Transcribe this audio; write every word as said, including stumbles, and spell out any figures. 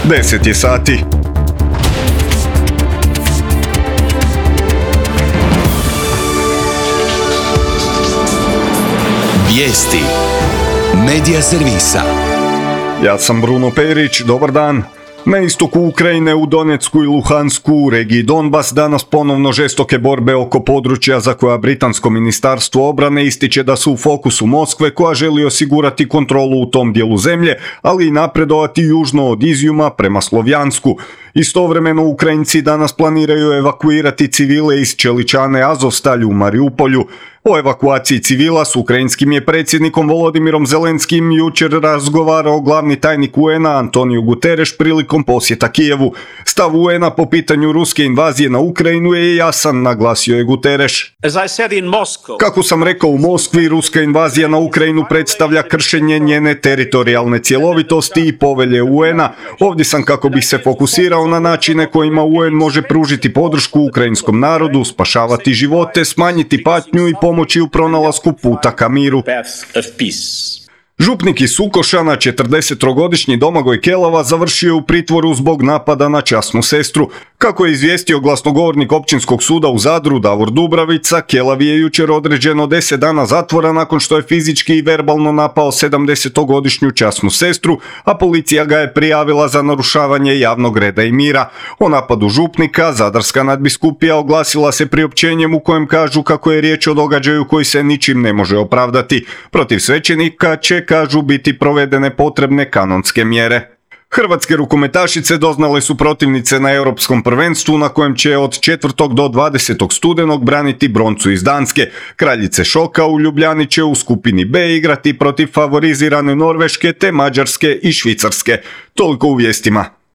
deset je sati. Vijesti Medija servisa. Ja sam Bruno Perić, dobar dan. Na istoku Ukrajine u Donetsku i Luhansku u regiji Donbas danas ponovno žestoke borbe oko područja za koja britansko ministarstvo obrane ističe da su u fokusu Moskve, koja želi osigurati kontrolu u tom dijelu zemlje, ali i napredovati južno od Izjuma prema Slovjansku. Istovremeno Ukrajinci danas planiraju evakuirati civile iz Čeličane Azovstalju u Mariupolju. O evakuaciji civila s ukrajinskim je predsjednikom Volodimirom Zelenskim jučer razgovarao glavni tajnik U N-a Antonio Guterres prilikom posjeta Kijevu. Stav U N-a po pitanju ruske invazije na Ukrajinu je jasan, naglasio je Guterres. Kako sam rekao u Moskvi, ruska invazija na Ukrajinu predstavlja kršenje njene teritorijalne cjelovitosti i povelje U N-a. Ovdje sam kako bih se fokusirao na načine kojima U N može pružiti podršku ukrajinskom narodu, spašavati živote, smanjiti patnju i pomoći u pronalasku puta ka miru. Župnik iz Sukošana, četrdesettrogodišnji Domagoj Kelava, završio je u pritvoru zbog napada na časnu sestru. Kako je izvijestio glasnogovornik općinskog suda u Zadru Davor Dubravica, Kelavi je jučer određeno deset dana zatvora nakon što je fizički i verbalno napao sedamdesetogodišnju časnu sestru, a policija ga je prijavila za narušavanje javnog reda i mira. O napadu župnika Zadarska nadbiskupija oglasila se priopćenjem u kojem kažu kako je riječ o događaju koji se ničim ne može opravdati. Protiv svećenika će, kažu, biti provedene potrebne kanonske mjere. Hrvatske rukometašice doznale su protivnice na europskom prvenstvu na kojem će od četvrtog do dvadesetog studenog braniti broncu iz Danske. Kraljice šoka u Ljubljani će u skupini B igrati protiv favorizirane Norveške te Mađarske i Švicarske. Toliko u vijestima.